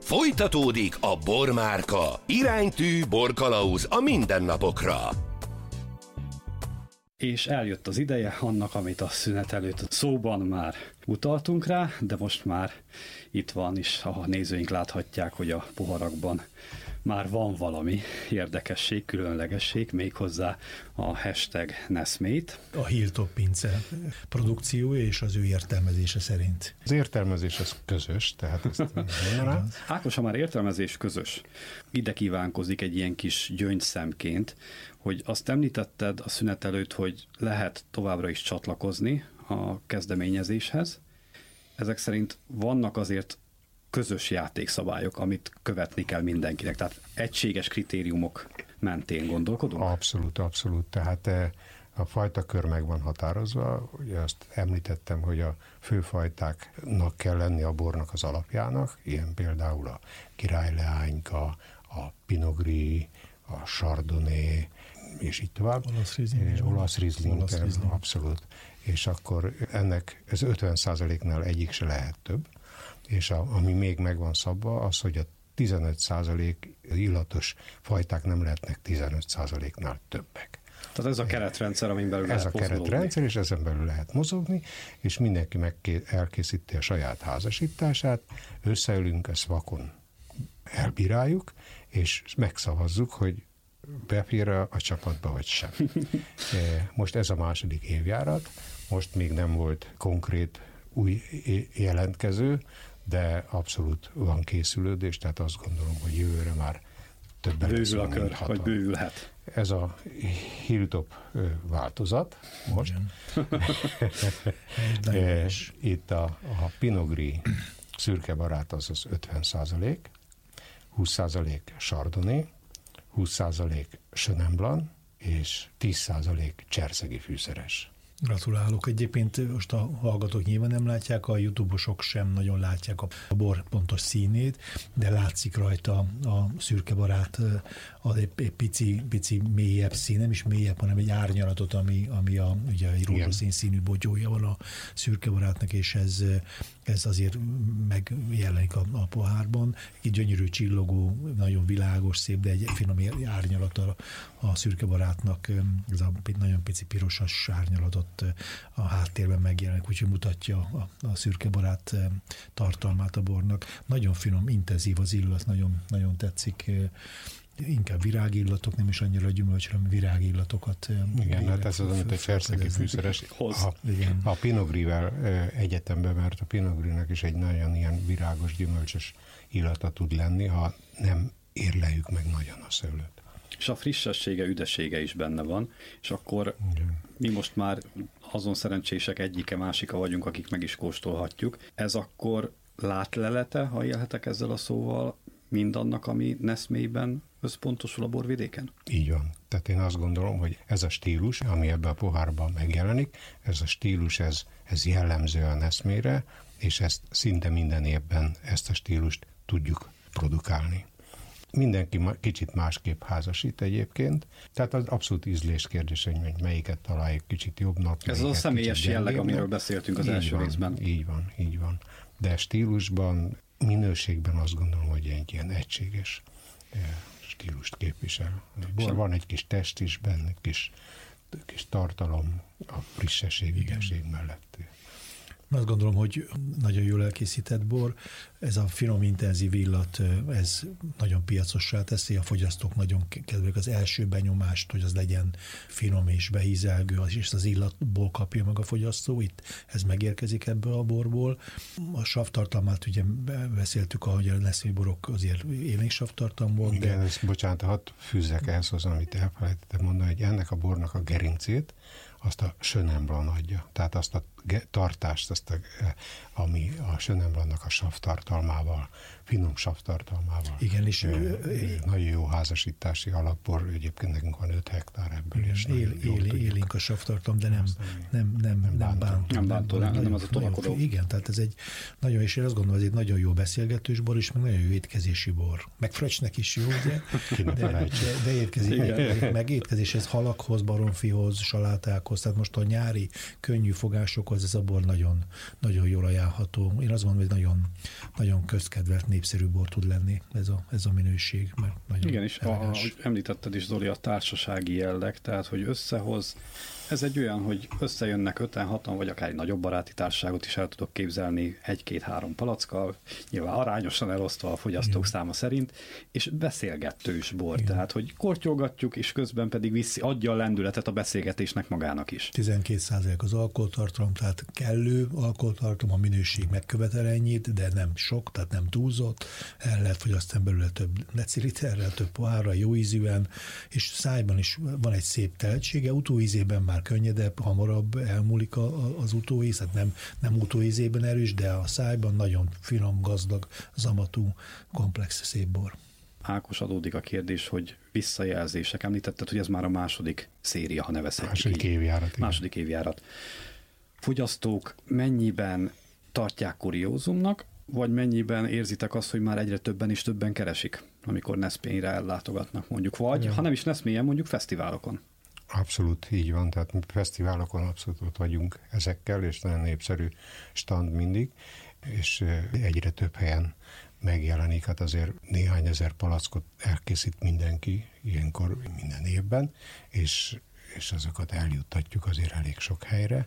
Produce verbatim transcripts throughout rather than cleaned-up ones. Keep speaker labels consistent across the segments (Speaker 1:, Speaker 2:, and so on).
Speaker 1: Folytatódik a Bormárka. Iránytű borkalauz a mindennapokra.
Speaker 2: És eljött az ideje annak, amit a szünet előtt szóban már utaltunk rá, de most már itt van is, a nézőink láthatják, hogy a poharakban már van valami érdekesség, különlegesség, méghozzá a hashtag Neszmate.
Speaker 3: A Hilltop Pince produkciója és az ő értelmezése szerint.
Speaker 4: Az értelmezés az közös, tehát ezt mondanám.
Speaker 2: Ákos, ha már értelmezés közös, ide kívánkozik egy ilyen kis gyöngyszemként, hogy azt említetted a szünet előtt, hogy lehet továbbra is csatlakozni a kezdeményezéshez. Ezek szerint vannak azért közös játékszabályok, amit követni kell mindenkinek. Tehát egységes kritériumok mentén gondolkodunk?
Speaker 4: Abszolút, abszolút. Tehát a fajtakör meg van határozva. Ugye azt említettem, hogy a főfajtáknak kell lenni a bornak az alapjának, ilyen például a királyleányka, a pinot gris, a chardonnay, és így tovább.
Speaker 3: Olasz rizling.
Speaker 4: Olasz rizling, abszolút. És akkor ennek ez ötven százaléknál egyik se lehet több. És a, ami még meg van szabva, az, hogy a tizenöt százalék illatos fajták nem lehetnek tizenöt százaléknál többek.
Speaker 2: Tehát ez a keretrendszer, amin belül
Speaker 4: ez
Speaker 2: lehet
Speaker 4: a keretrendszer, és ezen belül lehet mozogni, és mindenki meg elkészíti a saját házasítását, összeülünk, ezt vakon elbíráljuk, és megszavazzuk, hogy befér a csapatba, vagy sem. Most ez a második évjárat, most még nem volt konkrét új jelentkező, de abszolút van készülődés, tehát azt gondolom, hogy jövőre már többen
Speaker 2: bővül a kör, vagy bővülhet.
Speaker 4: Ez a Hilltop változat most. Itt a, a Pinot Gris szürke barát az az ötven százalék, húsz százalék Chardonnay, húsz százalék Chenin Blanc, és tíz százalék cserszegi fűszeres.
Speaker 3: Gratulálok. Egyébként most a hallgatók nyilván nem látják, a YouTube-osok sem nagyon látják a bor pontos színét, de látszik rajta a szürke barát az egy pici, pici mélyebb szín, nem is mélyebb, hanem egy árnyalatot, ami, ami a, ugye egy rózsaszín színű bogyója van a szürke barátnak, és ez, ez azért megjelenik a, a pohárban. Egy gyönyörű csillogó, nagyon világos, szép, de egy finom árnyalata a szürke barátnak, ez a nagyon pici pirosas árnyalatot a háttérben megjelenik, úgyhogy mutatja a, a szürke barát tartalmát a bornak. Nagyon finom, intenzív az illat, nagyon, nagyon tetszik. Inkább virágillatok, nem is annyira a gyümölcsre, hanem virágillatokat.
Speaker 4: Igen, hát ez az, amit a cserszegi fűszeres a, a Pinot Gris-vel egyetemben, mert a Pinot Grisnek is egy nagyon ilyen virágos, gyümölcsös illata tud lenni, ha nem érleljük meg nagyon a szőlőt.
Speaker 2: És a frissessége, üdessége is benne van, és akkor igen. Mi most már azon szerencsések egyike, másika vagyunk, akik meg is kóstolhatjuk. Ez akkor látlelete, ha élhetek ezzel a szóval, mindannak, ami Neszmében összpontosul a borvidéken?
Speaker 4: Így van. Tehát én azt gondolom, hogy ez a stílus, ami ebben a pohárban megjelenik, ez a stílus, ez, ez jellemző a Neszmére, és ezt szinte minden évben ezt a stílust tudjuk produkálni. Mindenki kicsit másképp házasít egyébként, tehát az abszolút ízlés kérdés, hogy melyiket találjuk kicsit jobbnak.
Speaker 2: Ez az a személyes jelleg, amiről beszéltünk az így első
Speaker 4: van,
Speaker 2: részben.
Speaker 4: Így van, így van. De stílusban, minőségben azt gondolom, hogy egy ilyen egységes stílust képvisel. Bor van egy kis test is benne, egy kis, kis tartalom a frissesség, ügyesség mellett.
Speaker 3: Azt gondolom, hogy nagyon jól elkészített bor, ez a finom, intenzív illat, ez nagyon piacossá teszi, a fogyasztók nagyon kedvelik az első benyomást, hogy az legyen finom és beízelgő, és az illatból kapja meg a fogyasztó, itt ez megérkezik ebből a borból. A savtartalmát ugye beszéltük, ahogy a Neszmé borok azért élénk savtartalmból.
Speaker 4: Igen,
Speaker 3: de...
Speaker 4: ezt, bocsánat, hadd fűzzek ehhez hozzá, amit elfelejtettem mondani, hogy ennek a bornak a gerincét azt a Chenin Blanc adja. Tehát azt a tartást, azt a, ami a Chenin Blancnak a savtartalmával, finom savtartalmával.
Speaker 3: Igen, és
Speaker 4: e, nagyon jó házasítási alapbor, egyébként nekünk van öt hektár ebből,
Speaker 3: igen,
Speaker 4: és
Speaker 3: él, él, élénk a savtartalom, de nem, nem, nem, nem, nem bántó.
Speaker 2: Nem bántó, nem, nem az a tolakodó.
Speaker 3: Igen, tehát ez egy nagyon, és én azt gondolom, ez egy nagyon jó beszélgetős bor, és meg nagyon jó étkezési bor. Meg frecsnek is jó, ugye? De, de, de étkezés, meg, meg étkezéshez halakhoz, baromfihoz, salátákhoz, fogásokhoz. Tehát most a nyári könnyű fogásokhoz ez a bor nagyon, nagyon jól ajánlható. Én azt mondom, hogy nagyon, nagyon közkedvelt, népszerű bor tud lenni ez a, ez a minőség. Mert nagyon
Speaker 2: igen, és
Speaker 3: elegáns.
Speaker 2: ahogy említetted is, Zoli, a társasági jelleg, tehát hogy összehoz, ez egy olyan, hogy összejönnek öten, hatan, vagy akár egy nagyobb baráti társaságot is el tudok képzelni egy-két-három palackkal, nyilván arányosan elosztva a fogyasztók igen. száma szerint, és beszélgetős bor, igen. tehát hogy kortyolgatjuk, és közben pedig viszi, adja a lendületet a beszélgetésnek magának is.
Speaker 3: tizenkét százalék az alkoholtartalom, tehát kellő alkoholtartalom, a minőség megkövetel ennyit, de nem sok, tehát nem túlzott, el lehet fogyasztani belőle több deciliterrel, több pohárra, jó ízűen, és szájban is van egy szép teltsége, utóízében már könnyedebb, hamarabb elmúlik a, a, az utóíz, tehát nem, nem utóízében erős, de a szájban nagyon finom, gazdag, zamatú, komplex, szép bor.
Speaker 2: Ákos, adódik a kérdés, hogy visszajelzések. Említetted, hogy ez már a második széria, ha nevezhetjük
Speaker 4: Második
Speaker 2: így.
Speaker 4: évjárat. Igen.
Speaker 2: Második évjárat. Fogyasztók mennyiben tartják kuriózumnak, vagy mennyiben érzitek azt, hogy már egyre többen és többen keresik, amikor Neszményre ellátogatnak mondjuk, vagy ja. ha nem is Neszményen, mondjuk fesztiválokon?
Speaker 4: Abszolút így van, tehát fesztiválokon abszolút ott vagyunk ezekkel, és nagyon népszerű stand mindig, és egyre több helyen megjelenik, hát azért néhány ezer palackot elkészít mindenki ilyenkor minden évben, és, és azokat eljuttatjuk azért elég sok helyre,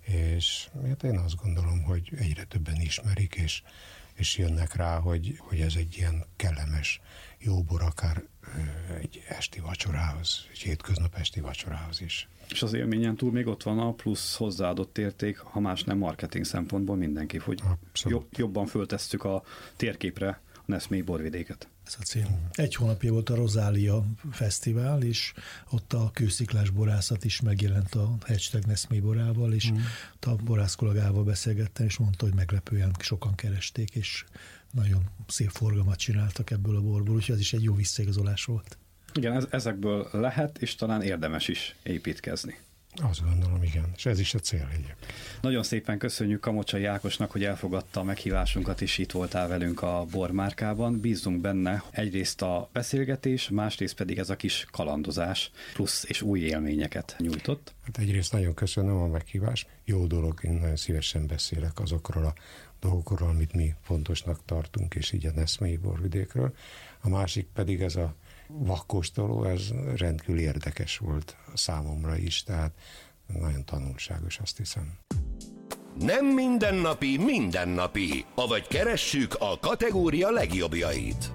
Speaker 4: és hát én azt gondolom, hogy egyre többen ismerik, és, és jönnek rá, hogy, hogy ez egy ilyen kellemes, jó bor akár egy esti vacsorához, egy hétköznap esti vacsorához is.
Speaker 2: És az élményen túl még ott van a plusz hozzáadott érték, ha más nem marketing szempontból mindenki, hogy jobb, jobban föltesszük a térképre a Neszmély borvidéket.
Speaker 3: Ez a cél. Egy hónapja volt a Rozália Fesztivál, és ott a kősziklás borászat is megjelent a hashtag Neszmély borával, és mm. a borász kollégával beszélgettem, és mondta, hogy meglepően sokan keresték, és nagyon szép forgalmat csináltak ebből a borból, úgyhogy ez is egy jó visszaigazolás volt.
Speaker 2: Igen, ez, ezekből lehet, és talán érdemes is építkezni.
Speaker 4: Azt gondolom, igen. És ez is a cél egyébként.
Speaker 2: Nagyon szépen köszönjük Kamocsai Ákosnak, hogy elfogadta a meghívásunkat, és itt voltál velünk a bormárkában. Bízzunk benne egyrészt a beszélgetés, másrészt pedig ez a kis kalandozás, plusz és új élményeket nyújtott.
Speaker 4: Hát egyrészt nagyon köszönöm a meghívást. Jó dolog, én nagyon szívesen beszélek azokról a dolgokról, amit mi fontosnak tartunk, és így a Neszmélyi borvidékről. A másik pedig ez a vakkóstoló, ez rendkívül érdekes volt számomra is, tehát nagyon tanulságos, azt hiszem.
Speaker 1: Nem mindennapi, mindennapi, avagy keressük a kategória legjobbjait.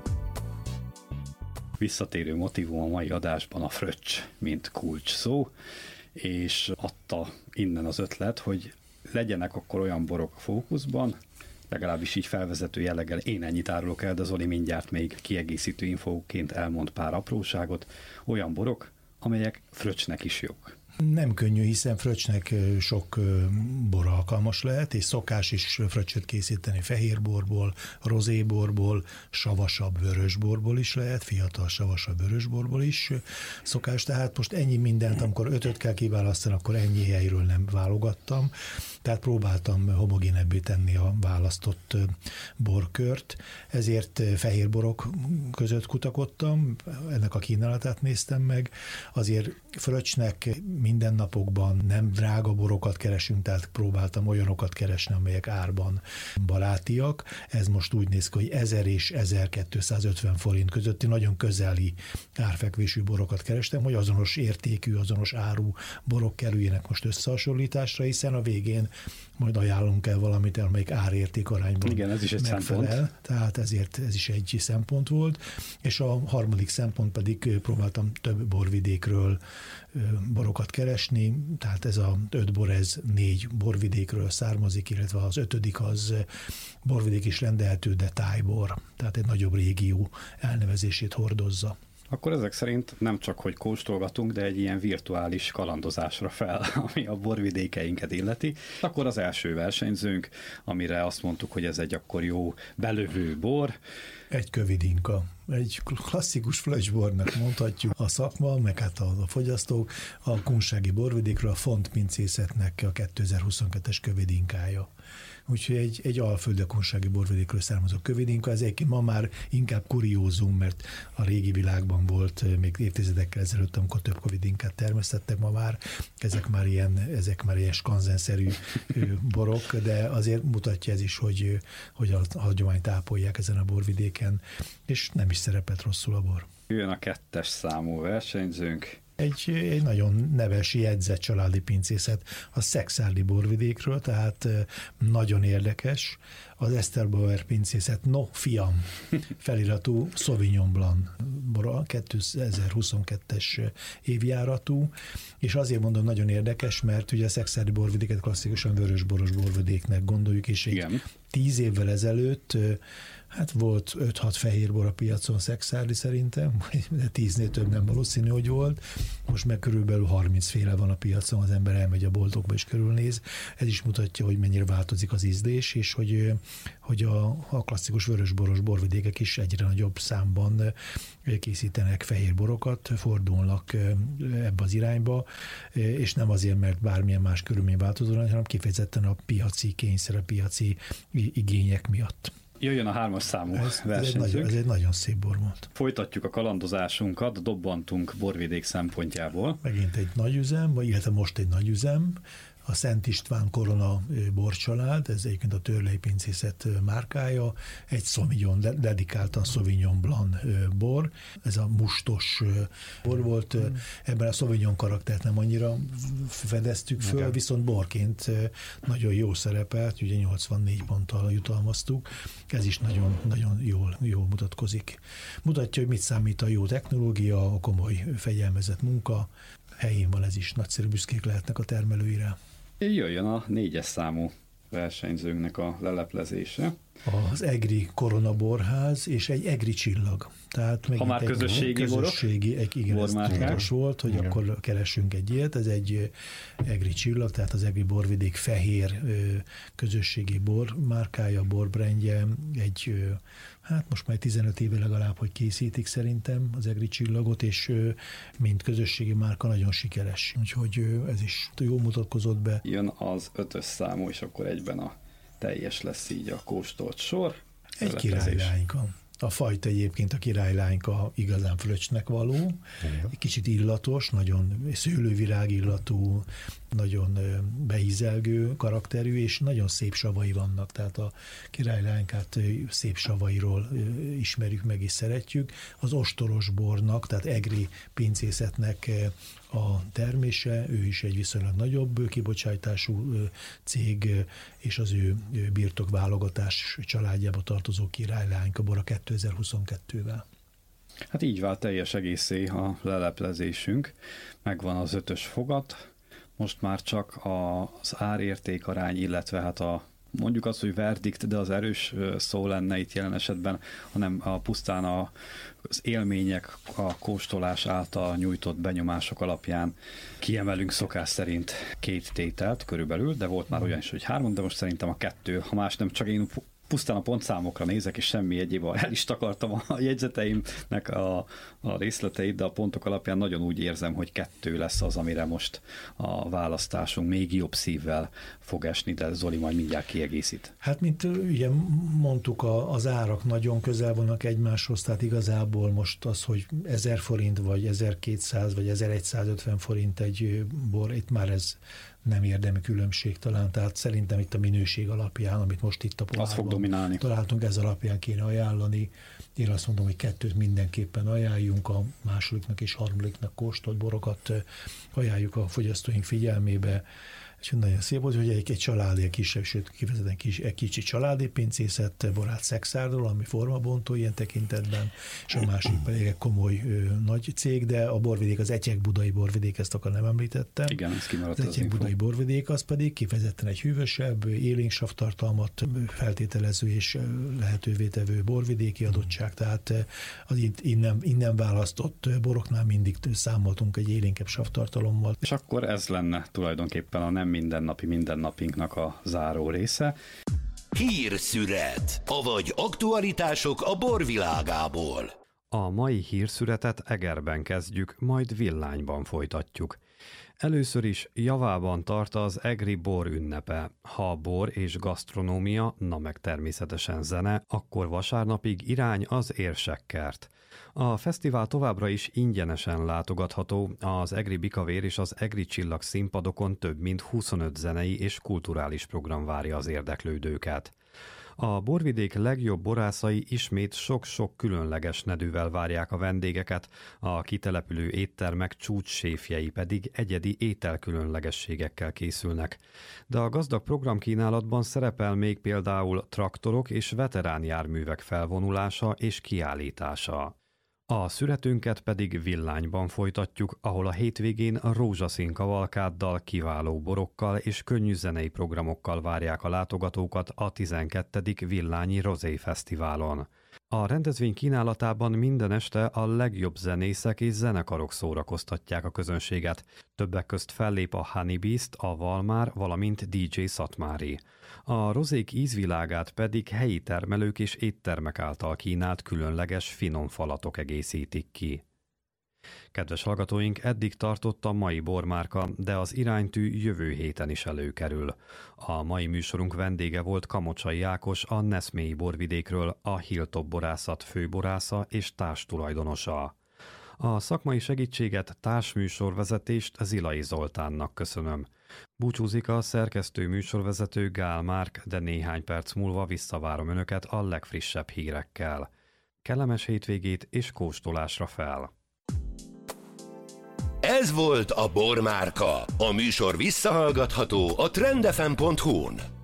Speaker 2: Visszatérő motívum a mai adásban a fröccs, mint kulcs szó, és adta innen az ötlet, hogy legyenek akkor olyan borok a fókuszban, legalábbis így felvezető jelleggel én ennyit árulok el, de Zoli mindjárt még kiegészítő infóként elmond pár apróságot, olyan borok, amelyek fröccsnek is jók.
Speaker 3: Nem könnyű, hiszen fröccsnek sok bor alkalmas lehet, és szokás is fröccsöt készíteni fehérborból, rozéborból, savasabb vörösborból is lehet, fiatal savasabb vörösborból is szokás. Tehát most ennyi mindent, amikor ötöt kell kiválasztani, akkor ennyi helyről nem válogattam. Tehát próbáltam homogénebbé tenni a választott borkört, ezért fehérborok között kutakodtam, ennek a kínálatát néztem meg. Azért fröccsnek mindennapokban nem drága borokat keresünk, tehát próbáltam olyanokat keresni, amelyek árban barátiak. Ez most úgy néz ki, hogy ezer és ezerkétszázötven forint közötti nagyon közeli árfekvésű borokat kerestem, hogy azonos értékű, azonos áru borok kerüljenek most összehasonlításra, hiszen a végén majd ajánlunk el valamit, amelyik árérték arányban
Speaker 2: igen, ez is egy
Speaker 3: megfelel. Szempont. Tehát ezért ez is egy szempont volt. És a harmadik szempont pedig próbáltam több borvidékről borokat keresni, tehát ez a öt bor, ez négy borvidékről származik, illetve az ötödik az borvidék is rendelhető, de tájbor, tehát egy nagyobb régió elnevezését hordozza.
Speaker 2: Akkor ezek szerint nem csak, hogy kóstolgatunk, de egy ilyen virtuális kalandozásra fel, ami a borvidékeinket illeti. Akkor az első versenyzőnk, amire azt mondtuk, hogy ez egy akkor jó belövő bor.
Speaker 3: Egy kövidinka. Egy klasszikus flöcsbornak mondhatjuk a szakma, meg hát a, a fogyasztók, a kunsági borvidékről a fontpincészetnek a kétezer-huszonkettes kövidinkája. Úgyhogy egy, egy alföldi kunsági borvidékről származó kövidinka, ez egyébként ma már inkább kuriózum, mert a régi világban volt még évtizedekkel ezelőtt, amikor több kövidinkát termesztettek, ma már ezek már ilyen, ezek már ilyen skanzenszerű borok, de azért mutatja ez is, hogy, hogy a hagyományt ápolják ezen a borvidéken, és nem is szerepelt rosszul a bor.
Speaker 2: Jön a kettes számú versenyzőnk.
Speaker 3: Egy, egy nagyon neves, jegyzett családi pincészet a Szekszárdi borvidékről, tehát nagyon érdekes. Az Eszterbauer pincészet, no fiam, feliratú Sauvignon Blanc bora, kétezer-huszonkettes évjáratú, és azért mondom nagyon érdekes, mert ugye a Szekszárdi borvidéket klasszikusan vörösboros borvidéknek gondoljuk, és egy Igen. tíz évvel ezelőtt hát volt öt-hat fehérbor a piacon Szekszárdi szerintem, de tíznél több nem valószínű, hogy volt. Most meg körülbelül harminc féle van a piacon, az ember elmegy a boltokba és körülnéz. Ez is mutatja, hogy mennyire változik az ízlés, és hogy, hogy a, a klasszikus vörösboros borvidékek is egyre nagyobb számban készítenek fehér borokat, fordulnak ebbe az irányba, és nem azért, mert bármilyen más körülmény változó, hanem kifejezetten a piaci kényszer, a piaci igények miatt.
Speaker 2: Jöjjön a hármas számú
Speaker 3: ez,
Speaker 2: versenyzők.
Speaker 3: Ez egy, ez egy nagyon szép bor volt.
Speaker 2: Folytatjuk a kalandozásunkat, dobbantunk borvidék szempontjából.
Speaker 3: Megint egy nagy üzem, vagy illetve most egy nagy üzem, a Szent István Korona borcsalád, ez egyébként a Törlei pincészet márkája, egy Sauvignon, dedikáltan Sauvignon Blanc bor, ez a mustos bor volt, ebben a Sauvignon karaktert nem annyira fedeztük föl, okay. Viszont borként nagyon jó szerepelt, ugye nyolcvannégy ponttal jutalmaztuk, ez is nagyon, nagyon jól, jól mutatkozik. Mutatja, hogy mit számít a jó technológia, a komoly fegyelmezett munka, helyén van ez is, nagyszerű büszkék lehetnek a termelőire.
Speaker 2: Jöjjön a négyes számú versenyzőnknek a leleplezése.
Speaker 3: Az Egri Korona Borház és egy Egri csillag. Tehát
Speaker 2: ha már közösségi,
Speaker 3: közösségi egy, igen, ez fontos volt, hogy igen. Akkor keressünk egy ilyet. Ez egy Egri csillag, tehát az Egri borvidék fehér közösségi bor márkája, borbrendje, egy hát most már tizenöt éve legalább, hogy készítik szerintem az Egri csillagot, és mint közösségi márka nagyon sikeres. Úgyhogy ez is jó mutatkozott be.
Speaker 2: Jön az ötös számú, és akkor egyben a teljes lesz így a kóstolt sor.
Speaker 3: Egy királylányka. A fajta egyébként a királylányka igazán fröccsnek való, egy kicsit illatos, nagyon szőlővirág illatú, nagyon beízelgő karakterű, és nagyon szép savai vannak, tehát a királylánykát szép savairól ismerjük meg és szeretjük. Az ostoros bornak, tehát Egri pincészetnek a termése, ő is egy viszonylag nagyobb kibocsátású cég, és az ő birtokválogatás családjába tartozó királylányka bor a kétezer-huszonkettővel.
Speaker 2: Hát így vált teljes egészé a leleplezésünk, megvan az ötös fogat, most már csak az árérték arány, illetve hát a mondjuk azt, hogy verdikt, de az erős szó lenne itt jelen esetben, hanem a pusztán a, az élmények, a kóstolás által nyújtott benyomások alapján kiemelünk szokás szerint két tételt körülbelül, de volt már olyan is, hogy három, de most szerintem a kettő, ha más nem, csak én pusztán a pontszámokra nézek, és semmi egyéb, el is takartam a jegyzeteimnek a, a részleteit, de a pontok alapján nagyon úgy érzem, hogy kettő lesz az, amire most a választásunk még jobb szívvel fog esni, de Zoli majd mindjárt kiegészít.
Speaker 3: Hát, mint ugye mondtuk, a, az árak nagyon közel vannak egymáshoz, tehát igazából most az, hogy ezer forint, vagy ezerkétszáz, vagy ezerszázötven forint egy bor, itt már ez nem érdemi különbség talán, tehát szerintem itt a minőség alapján, amit most itt a
Speaker 2: pohárban
Speaker 3: találtunk, ez alapján kéne ajánlani. Én azt mondom, hogy kettőt mindenképpen ajánljunk, a másodiknak és harmadiknak kóstolt borokat ajánljuk a fogyasztóink figyelmébe. És nagyon szép volt, hogy egy, egy családi, egy kisebb, sőt kifejezetten kis, egy kicsi családi pincészet, Borát Szekszárdról, ami formabontó ilyen tekintetben, és a másik pedig egy komoly ö, nagy cég, de a borvidék, az Etyek budai borvidék, ezt akkor nem említettem.
Speaker 2: Igen, ez kimaradt
Speaker 3: az Etyek budai borvidék, az pedig kifejezetten egy hűvösebb, élénk savtartalmat feltételező és lehetővé tevő borvidéki adottság, tehát az innen, innen választott boroknál mindig számoltunk egy élénkebb savtartalommal.
Speaker 2: És akkor ez lenne tulajdonképpen a nem mindennapi mindennapinknak a záró része.
Speaker 1: Hírszünet, avagy aktualitások a borvilágából.
Speaker 2: A mai hírszüretet Egerben kezdjük, majd Villányban folytatjuk. Először is javában tart az egri bor ünnepe. Ha bor és gasztronómia, na meg természetesen zene, akkor vasárnapig irány az Érsekkert. A fesztivál továbbra is ingyenesen látogatható, az Egri Bikavér és az Egri Csillag színpadokon több mint huszonöt zenei és kulturális program várja az érdeklődőket. A borvidék legjobb borászai ismét sok-sok különleges nedűvel várják a vendégeket, a kitelepülő éttermek csúcsséfjei pedig egyedi ételkülönlegességekkel készülnek. De a gazdag programkínálatban szerepel még például traktorok és veterán járművek felvonulása és kiállítása. A szüretünket pedig Villányban folytatjuk, ahol a hétvégén a rózsaszín kavalkáddal, kiváló borokkal és könnyű zenei programokkal várják a látogatókat a tizenkettedik Villányi Rozé Fesztiválon. A rendezvény kínálatában minden este a legjobb zenészek és zenekarok szórakoztatják a közönséget. Többek közt fellép a Honey Beast, a Valmár, valamint dé dzsé Szatmári. A rozék ízvilágát pedig helyi termelők és éttermek által kínált különleges finom falatok egészítik ki. Kedves hallgatóink, eddig tartott a mai bormárka, de az iránytű jövő héten is előkerül. A mai műsorunk vendége volt Kamocsai Ákos, a Neszmélyi borvidékről, a Hilltop borászat főborásza és társtulajdonosa. A szakmai segítséget, társműsorvezetést Zilai Zoltánnak köszönöm. Búcsúzik a szerkesztő műsorvezető Gál Márk, de néhány perc múlva visszavárom önöket a legfrissebb hírekkel. Kellemes hétvégét és kóstolásra fel!
Speaker 1: Ez volt a Bormárka. A műsor visszahallgatható a trend f m pont hu-n.